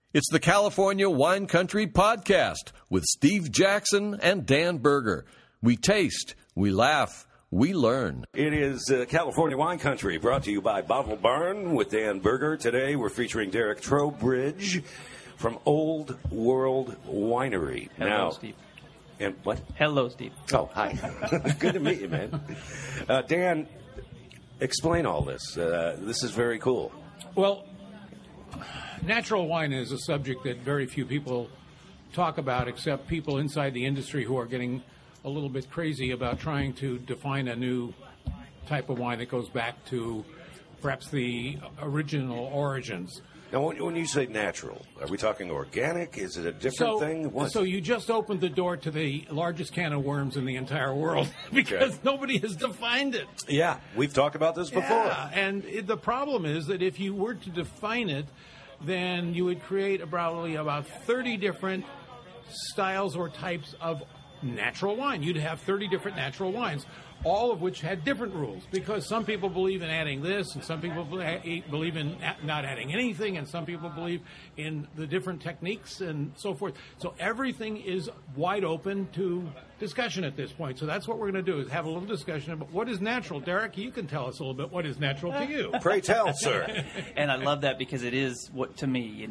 It's the California Wine Country Podcast with Steve Jackson and Dan Berger. We taste, we laugh, we learn. It is California Wine Country, brought to you by Bottle Barn with Dan Berger. Today we're featuring Derek Trowbridge from Old World Winery. Hello, Steve. And what? Hello, Steve. Oh, hi. Good to meet you, man. Dan, explain all this. This is very cool. Well, natural wine is a subject that very few people talk about, except people inside the industry who are getting a little bit crazy about trying to define a new type of wine that goes back to perhaps the original origins. Now, when you say natural, are we talking organic? Is it a different thing? What? So you just opened the door to the largest can of worms in the entire world because nobody has defined it. Yeah, we've talked about this before. Yeah, and the problem is that if you were to define it, then you would create probably about 30 different styles or types of natural wine. You'd have 30 different natural wines, all of which had different rules, because some people believe in adding this, and some people believe in not adding anything, and some people believe in the different techniques and so forth. So everything is wide open to discussion at this point. So that's what we're going to do, is have a little discussion about what is natural. Derek, you can tell us a little bit what is natural to you. Pray tell, sir. And I love that because it is what, to me,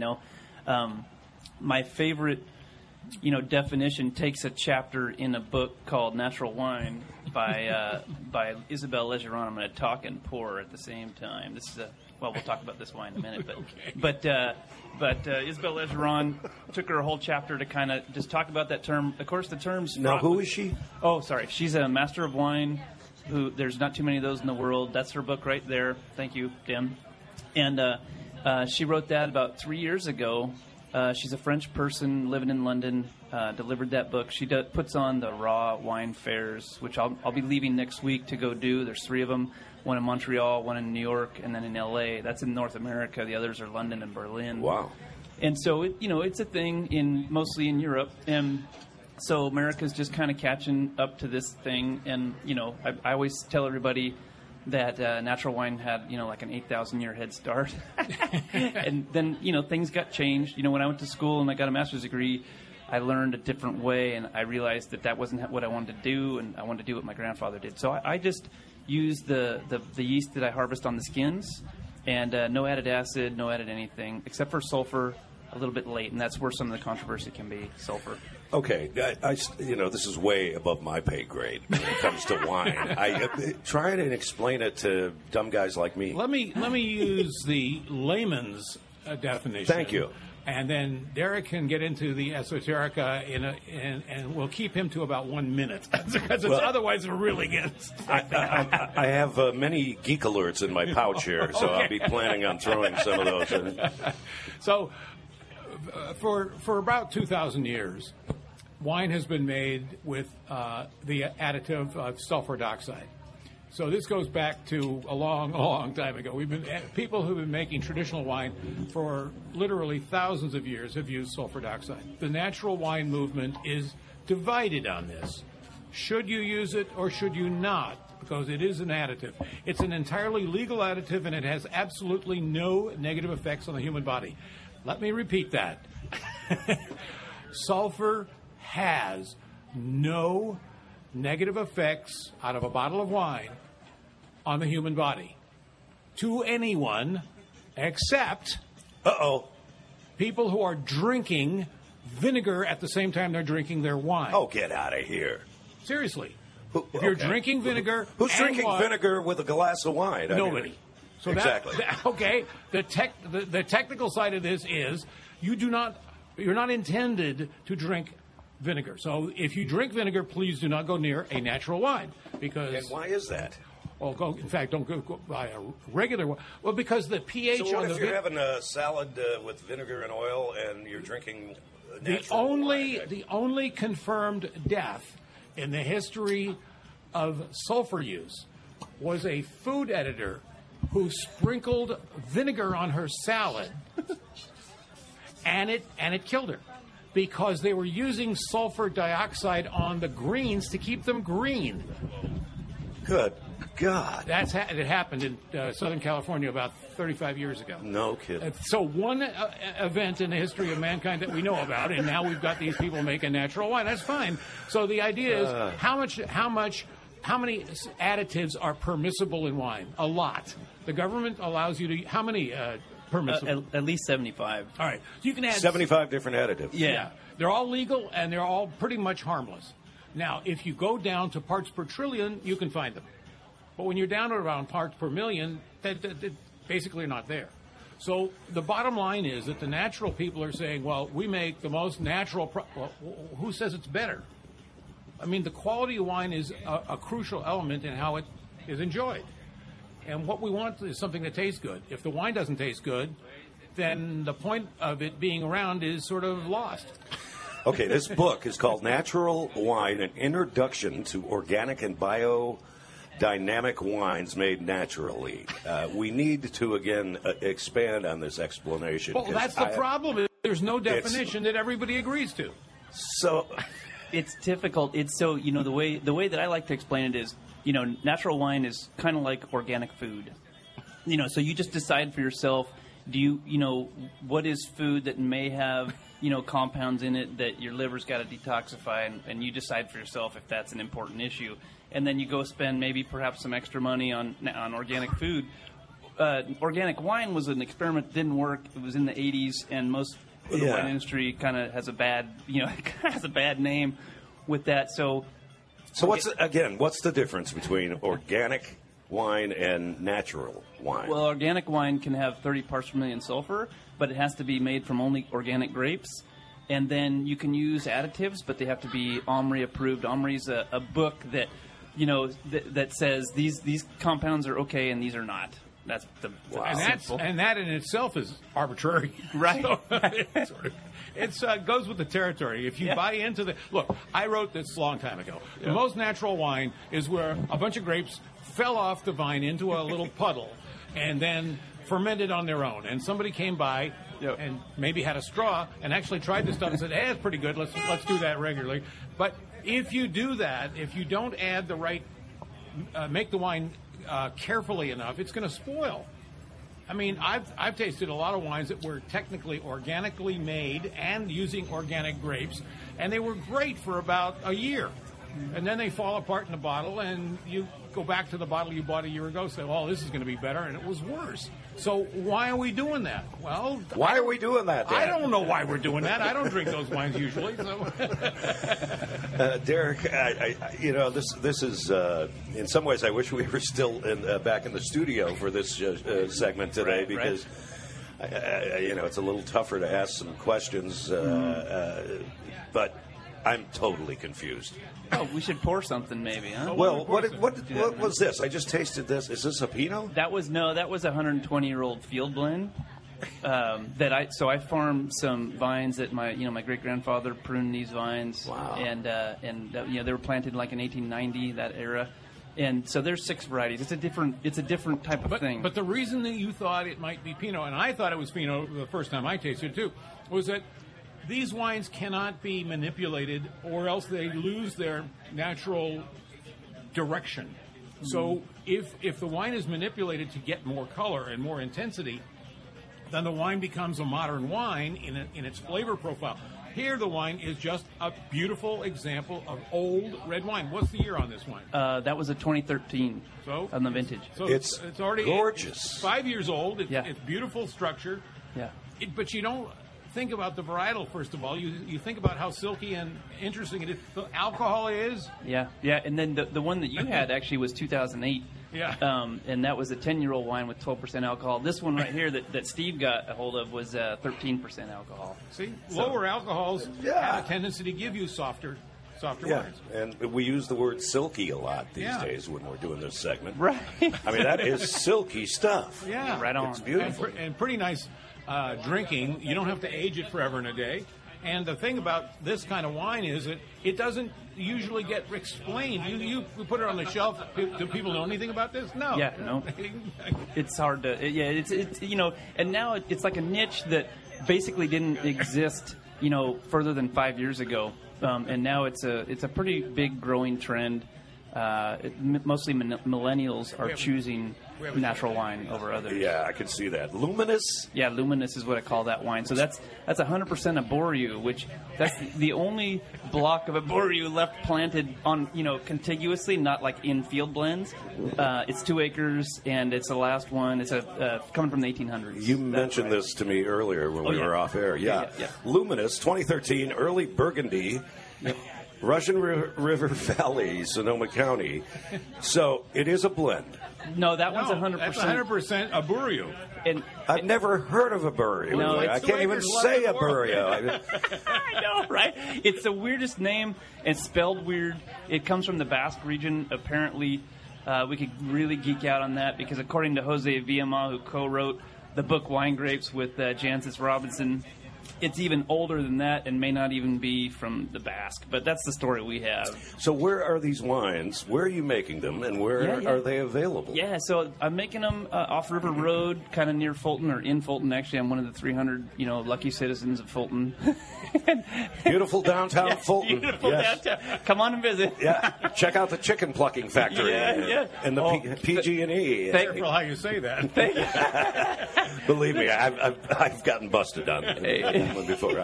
my favorite definition takes a chapter in a book called Natural Wine by Isabelle Legeron. I'm going to talk and pour at the same time. This is we'll talk about this wine in a minute, but okay. but Isabelle Legeron took her whole chapter to kind of just talk about that term. Of course, the term's now. Who is she? Oh, sorry, she's a master of wine. Who there's not too many of those in the world. That's her book right there. Thank you, Dim. And she wrote that about 3 years ago. She's a French person living in London, delivered that book. She puts on the raw wine fairs, which I'll be leaving next week to go do. There's 3 of them, one in Montreal, one in New York, and then in L.A. That's in North America. The others are London and Berlin. Wow. And so, it's a thing mostly in Europe. And so America's just kind of catching up to this thing. And, I always tell everybody that natural wine had, like an 8,000-year head start. And then, things got changed. When I went to school and I got a master's degree, I learned a different way, and I realized that wasn't what I wanted to do, and I wanted to do what my grandfather did. So I just use the yeast that I harvest on the skins, and no added acid, no added anything, except for sulfur, a little bit late, and that's where some of the controversy can be, sulfur. Okay, this is way above my pay grade when it comes to wine. I try and explain it to dumb guys like me. Let me use the layman's definition. Thank you. And then Derek can get into the esoterica and we'll keep him to about 1 minute because otherwise it really gets. I have many geek alerts in my pouch here, so I'll be planning on throwing some of those in. So, for about 2,000 years, wine has been made with the additive of sulfur dioxide. So this goes back to a long, long time ago. People who've been making traditional wine for literally thousands of years have used sulfur dioxide. The natural wine movement is divided on this. Should you use it or should you not? Because it is an additive. It's an entirely legal additive, and it has absolutely no negative effects on the human body. Let me repeat that. Sulfur has no negative effects out of a bottle of wine on the human body to anyone except people who are drinking vinegar at the same time they're drinking their wine. Oh, get out of here. Seriously. If you're drinking vinegar... Who's drinking vinegar with a glass of wine? Nobody. So exactly. The technical side of this is you're not intended to drink vinegar. So if you drink vinegar, please do not go near a natural wine. And why is that? Well, don't go buy a regular one. Well, because the pH so on if you're having a salad with vinegar and oil and you're drinking natural wine? The only confirmed death in the history of sulfur use was a food editor who sprinkled vinegar on her salad, and it killed her because they were using sulfur dioxide on the greens to keep them green. Good God. It happened in Southern California about 35 years ago. No kidding. So one event in the history of mankind that we know about, and now we've got these people making natural wine. That's fine. So the idea is how many additives are permissible in wine? A lot. The government allows you to. How many permissible? At least 75. All right. You can add 75 different additives. Yeah. They're all legal and they're all pretty much harmless. Now, if you go down to parts per trillion, you can find them. But when you're down to around parts per million, they basically are not there. So the bottom line is that the natural people are saying, well, we make the most natural. Well, who says it's better? I mean, the quality of wine is a crucial element in how it is enjoyed. And what we want is something that tastes good. If the wine doesn't taste good, then the point of it being around is sort of lost. Okay, this book is called Natural Wine, An Introduction to Organic and Biodynamic Wines Made Naturally. We need to, again, expand on this explanation. Well, that's the problem. There's no definition that everybody agrees to. So it's difficult. It's so, the way that I like to explain it is, natural wine is kind of like organic food. So you just decide for yourself, what is food that may have, compounds in it that your liver's got to detoxify, and you decide for yourself if that's an important issue. And then you go spend perhaps some extra money on organic food. Organic wine was an experiment that didn't work. It was in the 80s, and most of the wine industry kind of has a bad, has a bad name with that. So what's the difference between organic wine and natural wine? Well, organic wine can have 30 parts per million sulfur, but it has to be made from only organic grapes. And then you can use additives, but they have to be OMRI approved. OMRI is a book that, that says these compounds are okay and these are not. That's the and that in itself is arbitrary, right? So it goes with the territory. If you buy into look, I wrote this a long time ago. Yeah. The most natural wine is where a bunch of grapes fell off the vine into a little puddle, and then fermented on their own. And somebody came by and maybe had a straw and actually tried this stuff and said, "Hey, it's pretty good. Let's do that regularly." But if you do that, if you don't add the right, make the wine carefully enough, it's going to spoil. I mean, I've tasted a lot of wines that were technically organically made and using organic grapes, and they were great for about a year. And then they fall apart in the bottle, and you go back to the bottle you bought a year ago, say, "Oh, this is going to be better," and it was worse. So why are we doing that? Well, why are we doing that, Dan? I don't know why we're doing that. I don't drink those wines usually. So. Derek, this is in some ways I wish we were still back in the studio for this segment today, because it's a little tougher to ask some questions, but I'm totally confused. Oh, we should pour something, maybe, huh? Well, what was this? I just tasted this. Is this a Pinot? That was a 120-year-old field blend. I farmed some vines that my great grandfather pruned these vines. Wow. And they were planted like in 1890, that era. And so there's 6 varieties. It's a different type of thing. But the reason that you thought it might be Pinot, and I thought it was Pinot the first time I tasted it too, was that these wines cannot be manipulated, or else they lose their natural direction. So if the wine is manipulated to get more color and more intensity, then the wine becomes a modern wine in its flavor profile. Here, the wine is just a beautiful example of old red wine. What's the year on this wine? That was a 2013 on the vintage. So it's already gorgeous. It's 5 years old. It's beautiful structure. Yeah. But you don't think about the varietal, first of all. You think about how silky and interesting it is. The alcohol is. Yeah. And then the one that you had actually was 2008. Yeah. And that was a 10-year-old wine with 12% alcohol. This one right here that Steve got a hold of was 13% alcohol. See, lower alcohols have a tendency to give you softer wines. And we use the word silky a lot these days when we're doing this segment. Right. I mean, that is silky stuff. Yeah. Right on. It's beautiful. And pretty nice drinking. You don't have to age it forever and a day. And the thing about this kind of wine is that it doesn't usually get explained. You put it on the shelf. Do people know anything about this? No. Yeah, no. It's hard to. It's and now it's like a niche that basically didn't exist, further than 5 years ago. And now it's a pretty big growing trend. mostly millennials are choosing natural wine over others. Yeah, I can see that. Luminous? Yeah, Luminous is what I call that wine. So that's 100% a Boreau, which that's the only block of a Boreau left planted on, contiguously, not like in field blends. It's 2 acres, and it's the last one. It's coming from the 1800s. You mentioned this to me earlier when we were off air. Yeah. Luminous, 2013, early Burgundy. Yep. Russian River Valley, Sonoma County. So it is a blend. No, that one's 100%. That's 100% a Boreau. And I've never heard of a Boreau. No, I can't even say a Boreau. I know, right? It's the weirdest name. It's spelled weird. It comes from the Basque region. Apparently, we could really geek out on that because according to Jose Villama, who co-wrote the book Wine Grapes with Jancis Robinson, it's even older than that and may not even be from the Basque. But that's the story we have. So where are these wines? Where are you making them, and where are they available? Yeah, so I'm making them off River Road, kind of near Fulton, or in Fulton, actually. I'm one of the 300, lucky citizens of Fulton. Beautiful downtown Fulton. Beautiful downtown. Come on and visit. Yeah, check out the chicken plucking factory. And the PG&E. Careful how you say that. Believe me, I've gotten busted on one before.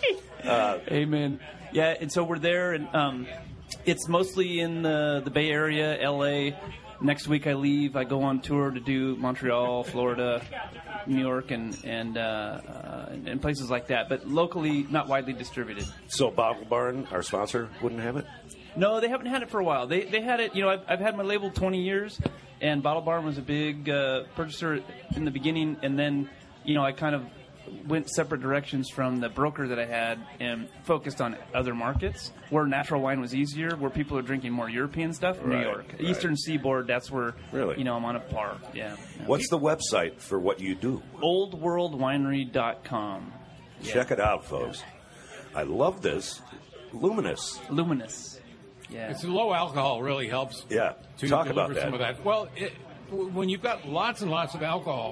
Amen. Yeah, and so we're there, and it's mostly in the Bay Area, L.A. Next week I leave. I go on tour to do Montreal, Florida, New York, and places like that. But locally, not widely distributed. So Bottle Barn, our sponsor, wouldn't have it? No, they haven't had it for a while. They had it. I've had my label 20 years, and Bottle Barn was a big purchaser in the beginning, and then I kind of went separate directions from the broker that I had and focused on other markets where natural wine was easier, where people are drinking more European stuff. New York, Eastern Seaboard. That's where I'm on a par. Yeah. What's the website for what you do? OldWorldWinery.com. Check it out, folks. I love this. Luminous. Yeah. It's low alcohol really helps. Yeah. To Talk deliver about that. some of that. Well, when you've got lots and lots of alcohol,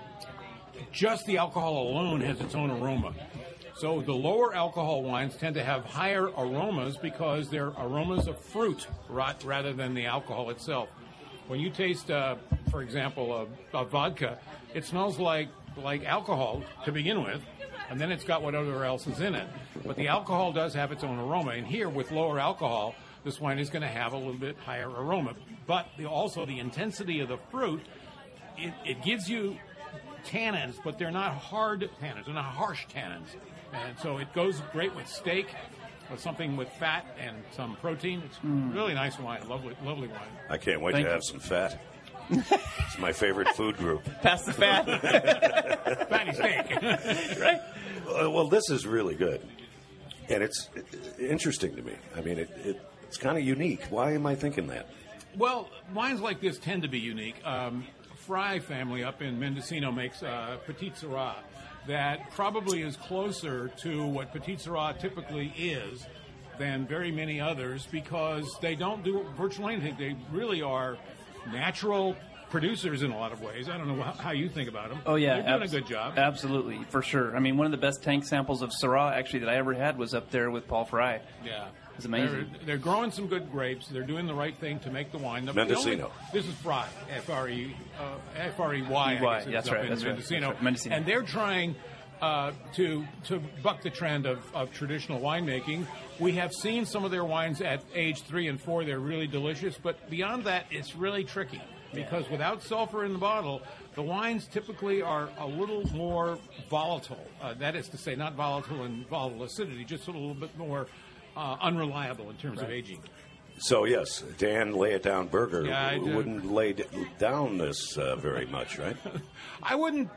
just the alcohol alone has its own aroma. So the lower alcohol wines tend to have higher aromas because they're aromas of fruit rather than the alcohol itself. When you taste, for example, a vodka, it smells like alcohol to begin with, and then it's got whatever else is in it. But the alcohol does have its own aroma. And here, with lower alcohol, this wine is going to have a little bit higher aroma. But also the intensity of the fruit, it gives you tannins, but they're not hard tannins. They're not harsh tannins. And so it goes great with steak, with something with fat and some protein. It's really nice wine. Lovely wine. I can't wait to have some fat. It's my favorite food group. Pass the fat. Fatty steak. Right? Well, this is really good. And it's interesting to me. I mean, it's kind of unique. Why am I thinking that? Well, wines like this tend to be unique. Fry family up in Mendocino makes Petite Sirah that probably is closer to what Petite Sirah typically is than very many others because they don't do virtually anything. They really are natural producers in a lot of ways. I don't know how you think about them. Oh, yeah. They're doing a good job. Absolutely, for sure. I mean, one of the best tank samples of Syrah, actually, that I ever had was up there with Paul Fry. Yeah. It's amazing. They're growing some good grapes. They're doing the right thing to make the wine. Mendocino. This is Fry, F-R-E-Y. That's right. That's Mendocino. Right. Mendocino. And they're trying to buck the trend of traditional winemaking. We have seen some of their wines at age 3 and 4. They're really delicious. But beyond that, it's really tricky. Because without sulfur in the bottle, the wines typically are a little more volatile. That is to say, not volatile in volatile acidity, just a little bit more unreliable in terms of aging. So, yes, Dan Lay It Down Burger wouldn't lay down this very much, right? I wouldn't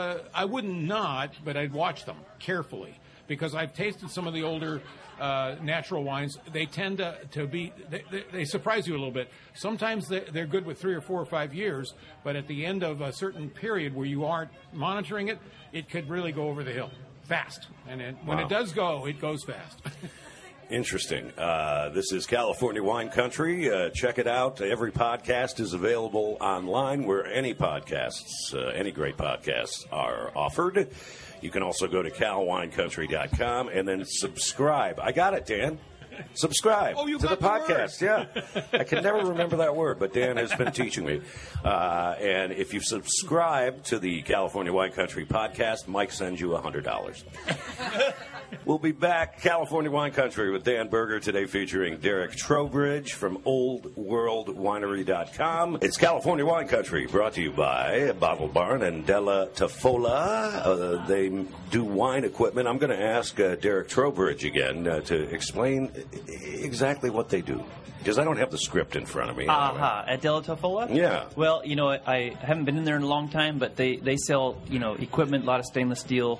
not, but I'd watch them carefully because I've tasted some of the older natural wines. They tend to be, they surprise you a little bit. Sometimes they're good with 3 or 4 or 5 years, but at the end of a certain period where you aren't monitoring it, it could really go over the hill fast. And when it does go, it goes fast. Interesting. This is California Wine Country. Check it out. Every podcast is available online where any podcasts, any great podcasts are offered. You can also go to calwinecountry.com and then subscribe. I got it, Dan. Subscribe Oh, you to the got the podcast. Yeah. I can never remember that word, but Dan has been teaching me. And if you subscribe to the California Wine Country podcast, Mike sends you $100. We'll be back, California Wine Country, with Dan Berger today, featuring Derek Trowbridge from OldWorldWinery.com. It's California Wine Country, brought to you by Bottle Barn and Della Tafola. They do wine equipment. I'm going to ask Derek Trowbridge again to explain exactly what they do, because I don't have the script in front of me. At Della Tafola? Yeah. Well, I haven't been in there in a long time, but they sell, equipment, a lot of stainless steel,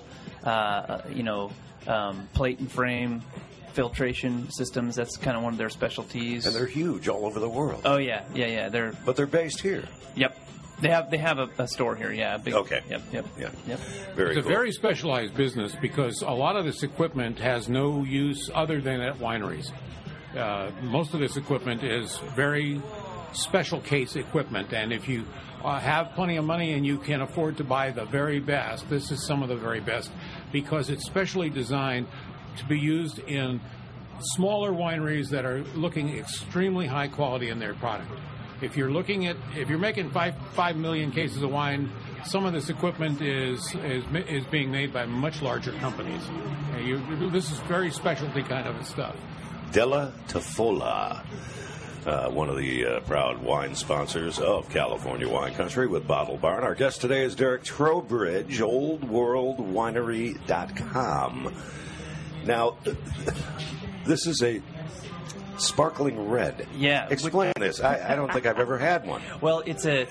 plate and frame, filtration systems. That's kind of one of their specialties. And they're huge all over the world. Oh, yeah. But they're based here. Yep. They have a store here, yeah. Okay. Yep. Very It's a very specialized business because a lot of this equipment has no use other than at wineries. Most of this equipment is very special case equipment, and if you have plenty of money and you can afford to buy the very best, this is some of the very best because it's specially designed to be used in smaller wineries that are looking extremely high quality in their product. If you're making 5 million cases of wine, some of this equipment is being made by much larger companies. This is very specialty kind of stuff. Della Tafola, one of the proud wine sponsors of California Wine Country with Bottle Barn. Our guest today is Derek Trowbridge, OldWorldWinery.com. Now, this is a sparkling red. Yeah. Explain this. I don't think I've ever had one. Well, it's an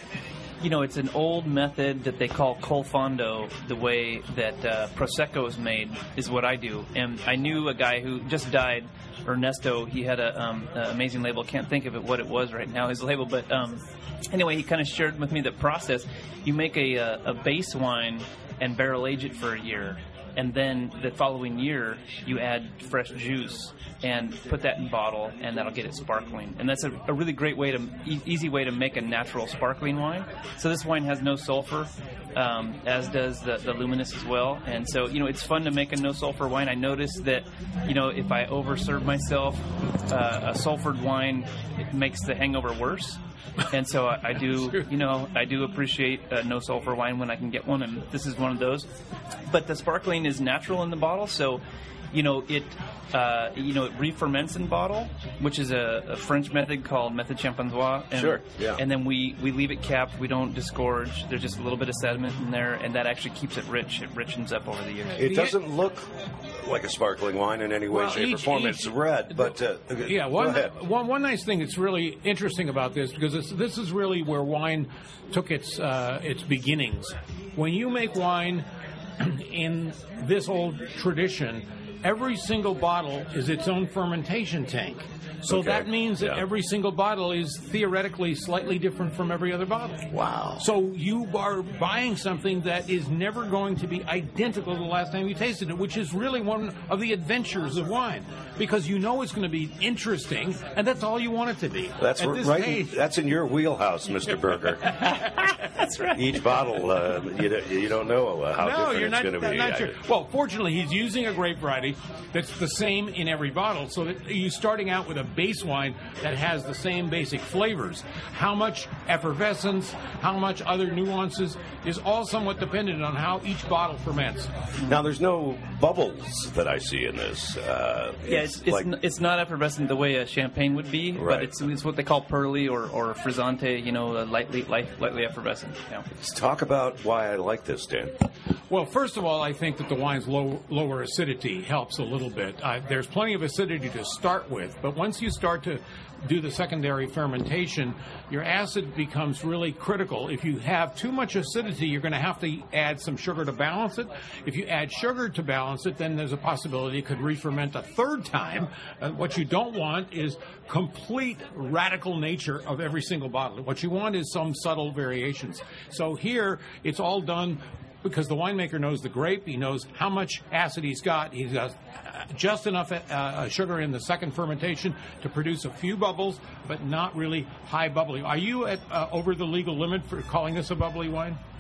old method that they call col fondo. The way that Prosecco is made is what I do. And I knew a guy who just died, Ernesto. He had an amazing label. Can't think of what it was right now, his label. But anyway, he kind of shared with me the process. You make a base wine and barrel age it for a year. And then the following year, you add fresh juice and put that in bottle, and that'll get it sparkling. And that's a really great way easy way to make a natural sparkling wine. So this wine has no sulfur, as does the Luminous as well. And so, it's fun to make a no-sulfur wine. I noticed that, if I overserve myself, a sulfured wine, it makes the hangover worse. And so I do appreciate no sulfur wine when I can get one, and this is one of those. But the sparkling is natural in the bottle, so it re-ferments in bottle, which is a French method called method champenoise. Sure, yeah. And then we leave it capped. We don't disgorge. There's just a little bit of sediment in there, and that actually keeps it rich. It richens up over the years. It doesn't look like a sparkling wine in any way, shape, or form. It's red, but go ahead. One nice thing that's really interesting about this, because this is really where wine took its beginnings. When you make wine in this old tradition, every single bottle is its own fermentation tank. So that means that every single bottle is theoretically slightly different from every other bottle. Wow. So you are buying something that is never going to be identical to the last time you tasted it, which is really one of the adventures of wine. Because it's going to be interesting, and that's all you want it to be. That's right. That's in your wheelhouse, Mr. Berger. That's right. Each bottle, you don't know how different it's going to be. Not sure. Well, fortunately, he's using a grape variety that's the same in every bottle, so that you're starting out with a base wine that has the same basic flavors. How much effervescence, how much other nuances is all somewhat dependent on how each bottle ferments. Now, there's no bubbles that I see in this. It's not effervescent the way a champagne would be, right. But it's what they call pearly or frizzante, lightly effervescent. Yeah. Let's talk about why I like this, Dan. Well, first of all, I think that the wine's lower acidity helps a little bit. There's plenty of acidity to start with, but once you start to do the secondary fermentation, your acid becomes really critical. If you have too much acidity, you're going to have to add some sugar to balance it. If you add sugar to balance it, then there's a possibility it could re-ferment a third time. What you don't want is complete radical nature of every single bottle. What you want is some subtle variations. So here, it's all done because the winemaker knows the grape. He knows how much acid he's got. He's got just enough sugar in the second fermentation to produce a few bubbles, but not really high bubbly. Are you at over the legal limit for calling this a bubbly wine?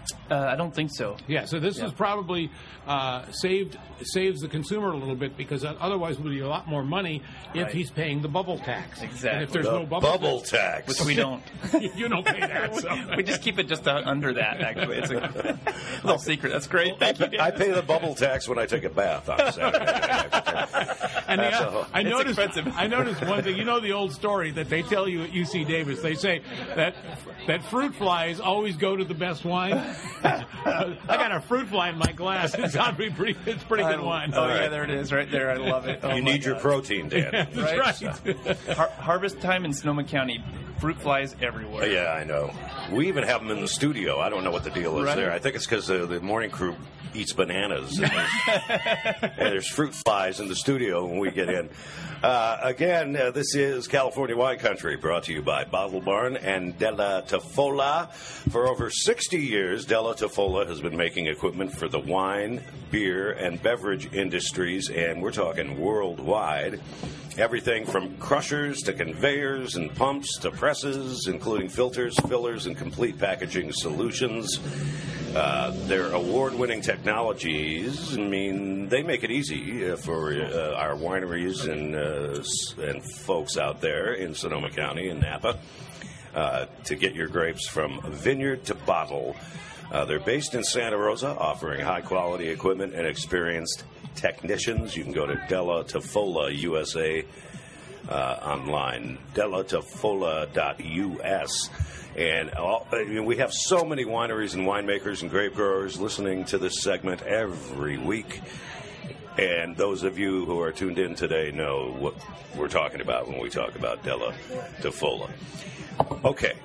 I don't think so. Yeah, so this is probably saves the consumer a little bit, because otherwise it would be a lot more money if he's paying the bubble tax. Exactly. And if there's The no bubble tax. Which we don't. you don't pay that. So. We just keep it just under that, actually. It's a little secret. That's great. Thank you, Dan. I pay the bubble tax when I take a bath on Saturday. And I noticed expensive. I noticed one thing. You know the old story that they tell you at UC Davis. They say that fruit flies always go to the best wine. I got a fruit fly in my glass. It's pretty good wine. Oh, yeah, there it is, right there. I love it. You need your protein, Dan. That's right. Harvest time in Sonoma County, fruit flies everywhere. Yeah, I know. We even have them in the studio. I don't know what the deal is there. I think it's because the morning crew eats bananas. And there's fruit flies in the studio when we get in. Again, this is California Wine Country, brought to you by Bottle Barn and Della Tafola. For over 60 years, Della Tafola has been making equipment for the wine, beer, and beverage industries, and we're talking worldwide. Everything from crushers to conveyors and pumps to presses, including filters, fillers, and complete packaging solutions. Their award-winning technologies mean they make it easy for our wineries and folks out there in Sonoma County and Napa to get your grapes from vineyard to bottle. They're based in Santa Rosa, offering high-quality equipment and experienced technicians. You can go to Della Tafola USA online, dellatafola.us. And we have so many wineries and winemakers and grape growers listening to this segment every week. And those of you who are tuned in today know what we're talking about when we talk about Della Tafola. Okay.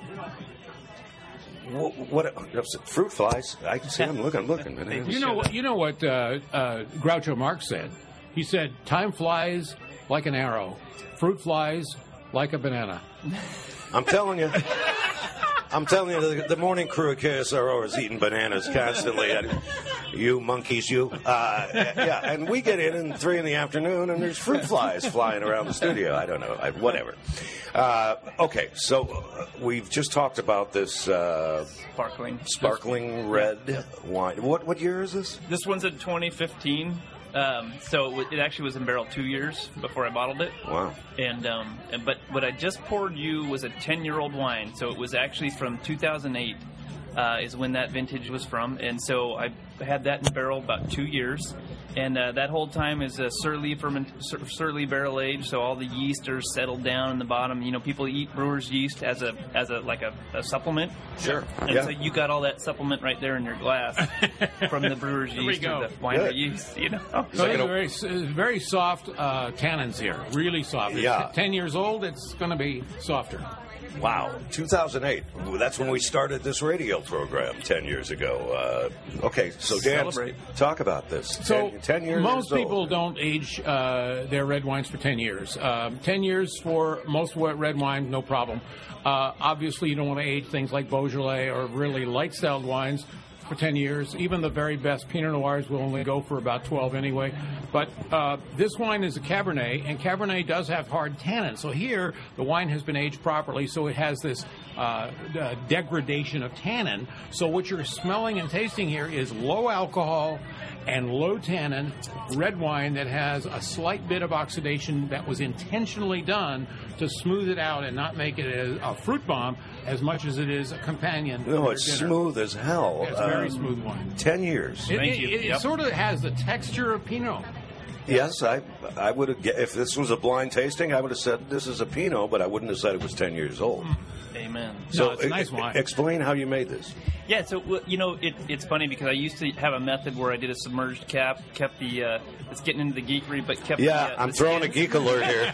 What fruit flies? I can see. I'm looking. You know what Groucho Marx said? He said, "Time flies like an arrow. Fruit flies like a banana." I'm telling you. The morning crew at KSRO is eating bananas constantly. You monkeys, you. Yeah, and we get in 3 in the afternoon, and there's fruit flies flying around the studio. I don't know. Whatever. Okay, so we've just talked about this sparkling red wine. What year is this? This one's a 2015. So it actually was in barrel 2 years before I bottled it. Wow. But what I just poured you was a 10-year-old wine. So it was actually from 2008 is when that vintage was from. And so I had that in barrel about 2 years. And that whole time is a surly barrel age, so all the yeast are settled down in the bottom. You know, people eat brewer's yeast as a supplement. Sure. And so you got all that supplement right there in your glass from the brewer's yeast or the winery yeast. You know. So these are very soft tannins here, really soft. Yeah. 10 years old, it's going to be softer. Wow, 2008. That's when we started this radio program 10 years ago. Okay, so Dan, talk about this. So 10 years most old. people don't age their red wines for 10 years. 10 years for most red wine, no problem. Obviously, you don't want to age things like Beaujolais or really light-styled wines for 10 years. Even the very best Pinot Noirs will only go for about 12 anyway. But this wine is a Cabernet, and Cabernet does have hard tannins. So here, the wine has been aged properly, so it has this degradation of tannin. So what you're smelling and tasting here is low alcohol and low tannin red wine that has a slight bit of oxidation that was intentionally done to smooth it out and not make it a fruit bomb as much as it is a companion. No, it's smooth as hell. It's very smooth wine. 10 years. Thank you. It sort of has the texture of Pinot. Yes, I would have. If this was a blind tasting, I would have said this is a Pinot, but I wouldn't have said it was 10 years old. Amen. So it's a nice wine. Explain how you made this. Yeah, so it's funny because I used to have a method where I did a submerged cap, kept the it's getting into the geekery, but kept I'm throwing a geek alert here.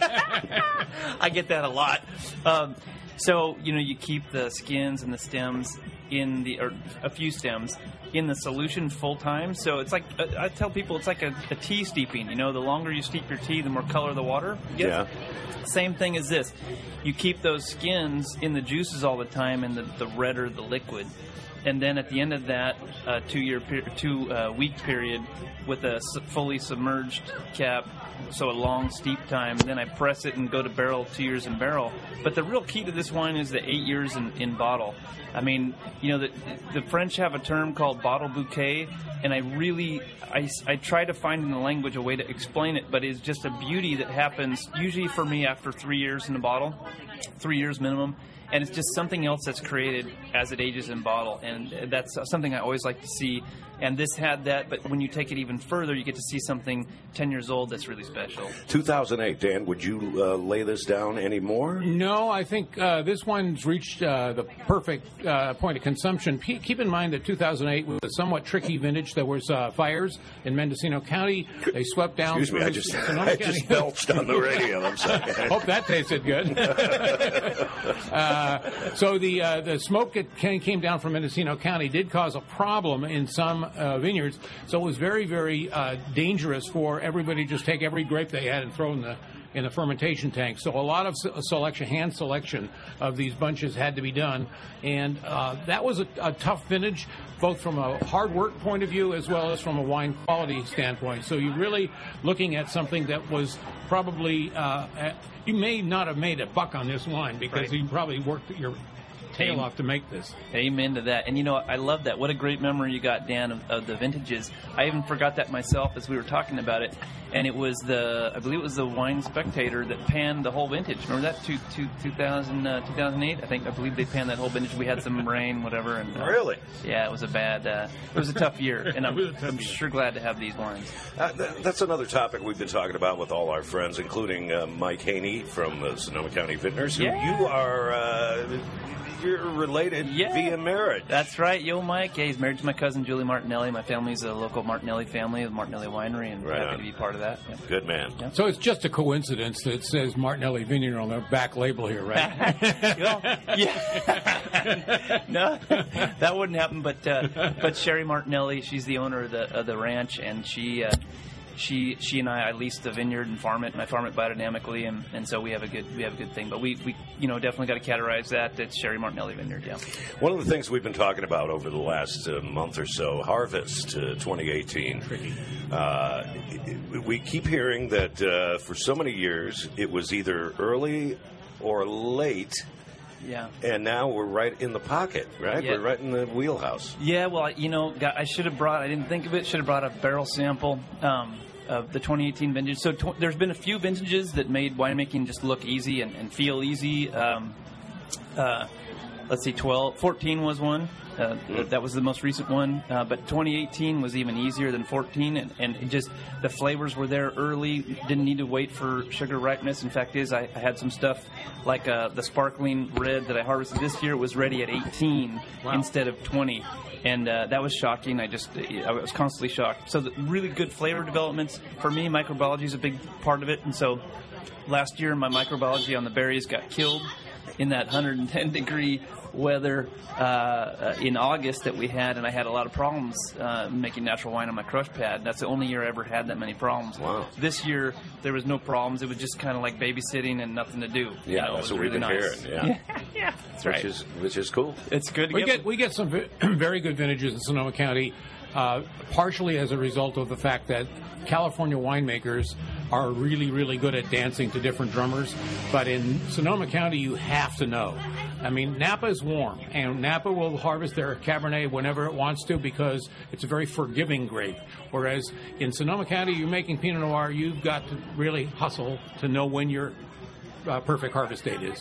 I get that a lot. So you keep the skins and the stems or a few stems in the solution full time. So it's like, I tell people it's like a tea steeping. The longer you steep your tea, the more color the water gets. Yeah. Same thing as this. You keep those skins in the juices all the time, and the redder the liquid. And then at the end of that 2-week period with a fully submerged cap, so a long steep time, then I press it and go to barrel, 2 years in barrel. But the real key to this wine is the 8 years in bottle. I mean, the French have a term called bottle bouquet, and I try to find in the language a way to explain it, but it's just a beauty that happens usually for me after 3 years in a bottle, 3 years minimum. And it's just something else that's created as it ages in bottle. And that's something I always like to see. And this had that, but when you take it even further, you get to see something 10 years old that's really special. 2008, Dan, would you lay this down anymore? No, I think this one's reached the perfect point of consumption. Keep in mind that 2008 was a somewhat tricky vintage. There was fires in Mendocino County. They swept down. Excuse me, I just belched on the radio. I'm sorry. Hope that tasted good. So the smoke that came down from Mendocino County did cause a problem in some vineyards. So it was very, very dangerous for everybody to just take every grape they had and throw in the fermentation tank. So a lot of hand selection of these bunches had to be done. And that was a tough vintage, both from a hard work point of view as well as from a wine quality standpoint. So you're really looking at something that was probably, you may not have made a buck on this wine because you probably worked your tail off to make this. Amen to that. And I love that. What a great memory you got, Dan, of the vintages. I even forgot that myself as we were talking about it. And it was I believe it was the Wine Spectator that panned the whole vintage. Remember that? 2008? I believe they panned that whole vintage. We had some rain, whatever. And really? Yeah, it was it was a tough year. And I'm sure glad to have these wines. That's another topic we've been talking about with all our friends, including Mike Haney from Sonoma County Vintners, who you are... You're related via marriage. That's right. Yo, Mike. Yeah, he's married to my cousin, Julie Martinelli. My family's a local Martinelli family, the Martinelli Winery, and happy to be part of that. Yeah. Good man. Yeah. So it's just a coincidence that it says Martinelli Vineyard on the back label here, right? No, that wouldn't happen. But Sherry Martinelli, she's the owner of the ranch, and she and I lease the vineyard and farm it, and I farm it biodynamically, and so we have a good thing. But we definitely got to categorize that. It's Sherry Martinelli Vineyard. Yeah. One of the things we've been talking about over the last month or so, Harvest 2018. We keep hearing that for so many years it was either early or late. Yeah. And now we're right in the pocket, right? Yeah. We're right in the wheelhouse. Yeah, well, I should have I didn't think of it, should have brought a barrel sample of the 2018 vintage. So there's been a few vintages that made winemaking just look easy and feel easy. Let's see, 14 was one. That was the most recent one. But 2018 was even easier than 14, and it just the flavors were there early. Didn't need to wait for sugar ripeness. In fact, I had some stuff like the sparkling red that I harvested this year was ready at 18 instead of 20. And that was shocking. I was constantly shocked. So the really good flavor developments. For me, microbiology is a big part of it. And so last year, my microbiology on the berries got killed in that 110-degree weather in August that we had, and I had a lot of problems making natural wine on my crush pad. That's the only year I ever had that many problems. Wow. This year, there was no problems. It was just kind of like babysitting and nothing to do. Yeah, that's what we've been hearing. Yeah, that's right. Which is cool. It's good. We get some very good vintages in Sonoma County, partially as a result of the fact that California winemakers are really, really good at dancing to different drummers. But in Sonoma County, you have to know. I mean, Napa is warm, and Napa will harvest their Cabernet whenever it wants to because it's a very forgiving grape. Whereas in Sonoma County, you're making Pinot Noir, you've got to really hustle to know when your perfect harvest date is.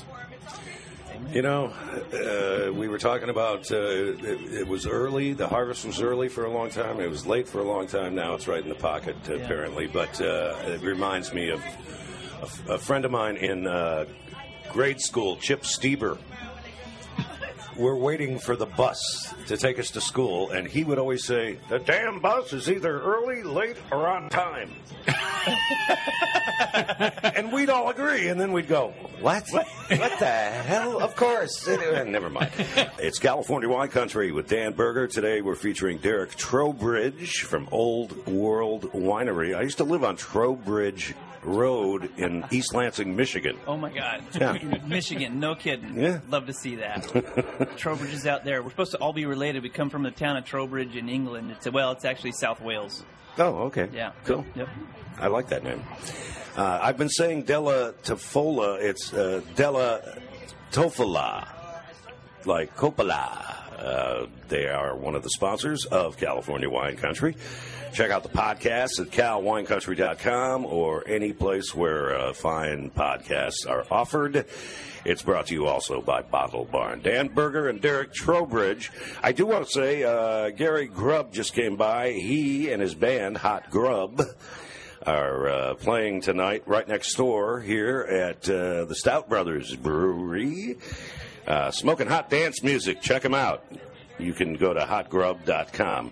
We were talking about it was early. The harvest was early for a long time. It was late for a long time. Now it's right in the pocket, apparently. But it reminds me of a friend of mine in grade school, Chip Stieber. We're waiting for the bus to take us to school, and he would always say, "The damn bus is either early, late, or on time." And we'd all agree, and then we'd go, What? What the hell? Of course. Never mind. It's California Wine Country with Dan Berger. Today we're featuring Derek Trowbridge from Old World Winery. I used to live on Trowbridge Road in East Lansing, Michigan. Oh, my God. Yeah. Michigan, no kidding. Yeah. Love to see that. Trowbridge is out there. We're supposed to all be related. We come from the town of Trowbridge in England. It's actually South Wales. Oh, okay. Yeah. Cool. Yep. I like that name. I've been saying Della Tofola. It's Della Tofola, like Coppola. They are one of the sponsors of California Wine Country. Check out the podcast at calwinecountry.com or any place where fine podcasts are offered. It's brought to you also by Bottle Barn. Dan Berger and Derek Trowbridge. I do want to say Gary Grubb just came by. He and his band, Hot Grub, are playing tonight right next door here at the Stout Brothers Brewery. Smoking hot dance music. Check them out. You can go to hotgrub.com.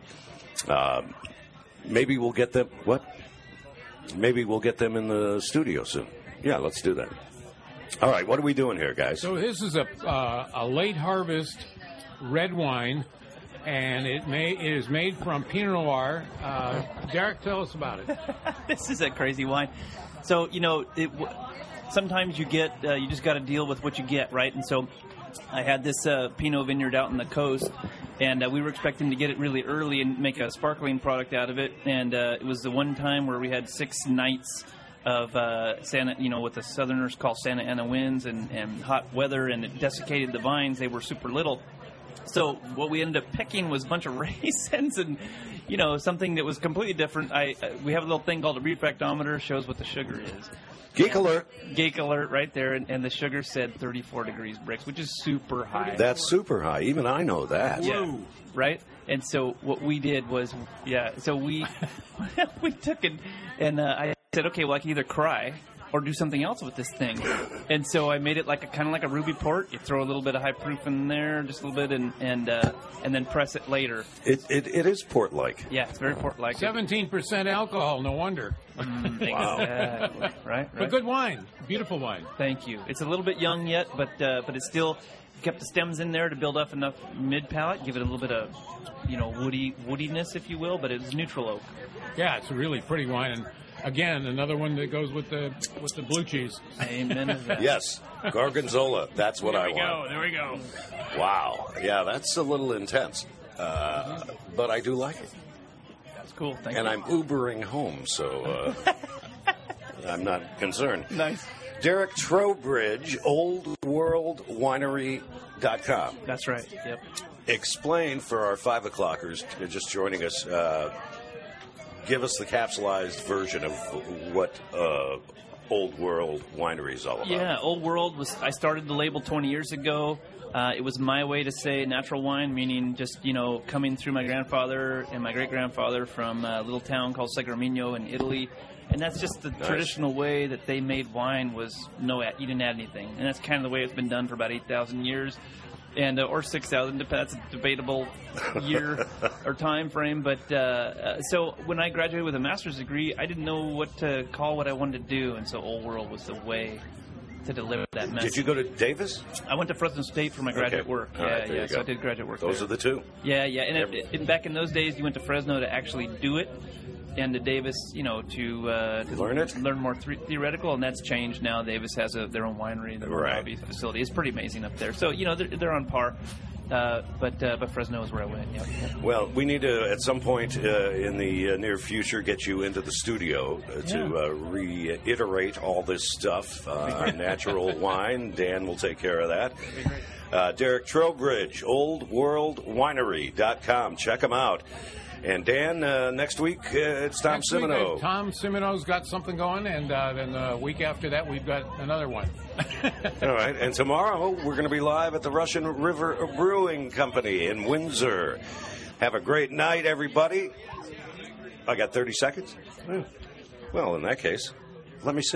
Maybe we'll get them. What? Maybe we'll get them in the studio soon. Yeah, let's do that. All right, what are we doing here, guys? So this is a late harvest red wine, and it is made from Pinot Noir. Derek, tell us about it. This is a crazy wine. So, sometimes you just got to deal with what you get, right? And so I had this Pinot vineyard out on the coast, and we were expecting to get it really early and make a sparkling product out of it. And it was the one time where we had 6 nights of what the Southerners call Santa Ana winds and hot weather, and it desiccated the vines. They were super little. So what we ended up picking was a bunch of raisins and, something that was completely different. We have a little thing called a refractometer, shows what the sugar is. Geek alert. Geek alert right there, and the sugar said 34 degrees Brix, which is super high. That's super high. Even I know that. Yeah, right? And so what we did was, we we took it, and I said, okay, well, I can either cry or do something else with this thing. And so I made it kind of like a ruby port. You throw a little bit of high proof in there, just a little bit, and then press it later. It is port-like. Yeah, it's very port-like. 17% alcohol, no wonder. Wow. Right. But good wine. Beautiful wine. Thank you. It's a little bit young yet, but it's still kept the stems in there to build up enough mid-palate, give it a little bit of, woodiness, if you will, but it's neutral oak. Yeah, it's a really pretty wine. And again, another one that goes with the blue cheese. Amen to that. Yes, Gorgonzola. That's what I want. There we go. Wow. Yeah, that's a little intense, but I do like it. That's cool. Thank and you. I'm Ubering home, so I'm not concerned. Nice. Derek Trowbridge, oldworldwinery.com. That's right. Yep. Explain for our 5 o'clockers just joining us. Give us the capsulized version of what Old World Winery is all about. Yeah, Old World I started the label 20 years ago. It was my way to say natural wine, meaning just, coming through my grandfather and my great-grandfather from a little town called Segramino in Italy. And that's just the traditional way that they made wine was you didn't add anything. And that's kind of the way it's been done for about 8,000 years. And or 6,000, that's a debatable year or time frame. But so when I graduated with a master's degree, I didn't know what to call what I wanted to do. And so Old World was the way to deliver that message. Did you go to Davis? I went to Fresno State for my graduate work. Right, so I did graduate work Those there. are the two. Yeah. And back in those days, you went to Fresno to actually do it, and to Davis, to learn more theoretical, and that's changed now. Davis has their own winery, their own hobby facility. It's pretty amazing up there. So they're on par. But Fresno is where I went. Yeah. Well, we need to at some point in the near future get you into the studio to reiterate all this stuff. Natural wine. Dan will take care of that. Derek Trowbridge, oldworldwinery.com. Check him out. And Dan, next week it's Tom Simino. Tom Simino's got something going, and then the week after that we've got another one. All right, and tomorrow we're going to be live at the Russian River Brewing Company in Windsor. Have a great night, everybody. I got 30 seconds? Well, in that case, let me sing.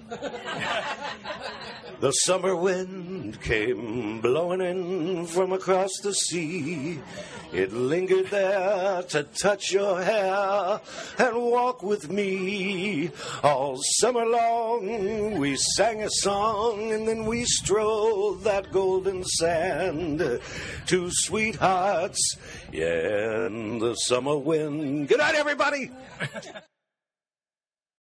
The summer wind came blowing in from across the sea. It lingered there to touch your hair and walk with me. All summer long we sang a song, and then we strolled that golden sand. Two sweethearts, yeah, and the summer wind. Good night, everybody!